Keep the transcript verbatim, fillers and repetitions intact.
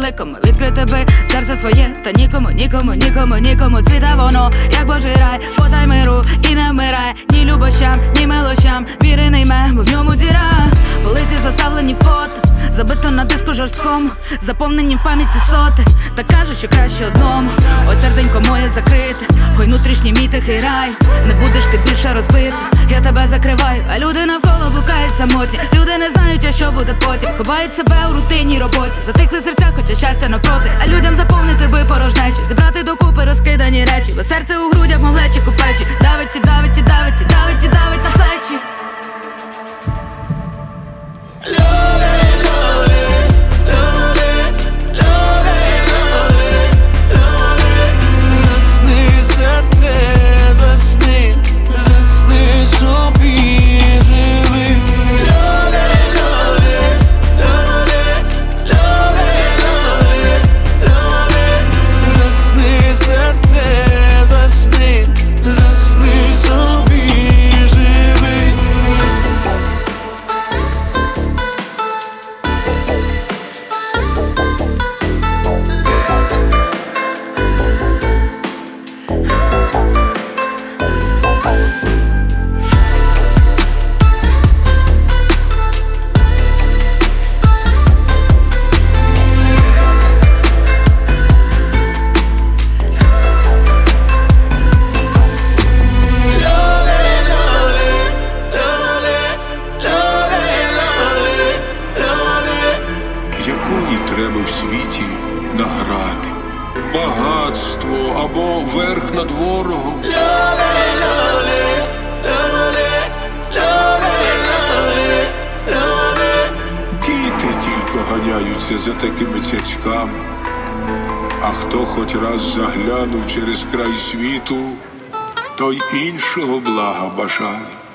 великому відкрити би серце своє, та нікому, нікому, нікому, нікому. Цвіте воно, як Божий рай, подай миру і не вмирай. Ні любощам, ні милощам, віри не йме, бо в ньому діра. Полиці заставлені фото, забито на диску жорсткому, заповнені в пам'яті соти. Та кажуть, що краще одному. Ось серденько моє закрите, ой, внутрішній мій тихий рай. Не будеш ти більше розбити, я тебе закриваю. А люди навколо блукають самотні. Люди не знають, а що буде потім. Ховають себе у рутинній роботі. Затихли серця, хоча щастя навпроти. А людям заповнити би порожнечі, зібрати докупи розкидані речі. Бо серце у грудях, мов лечі купечі. Давить і давить і давить і давить і давить на плечі. Треба в світі награди, багатство або верх над ворогом. Діти тільки ганяються за такими цяцьками, а хто хоч раз заглянув через край світу, той іншого блага бажає.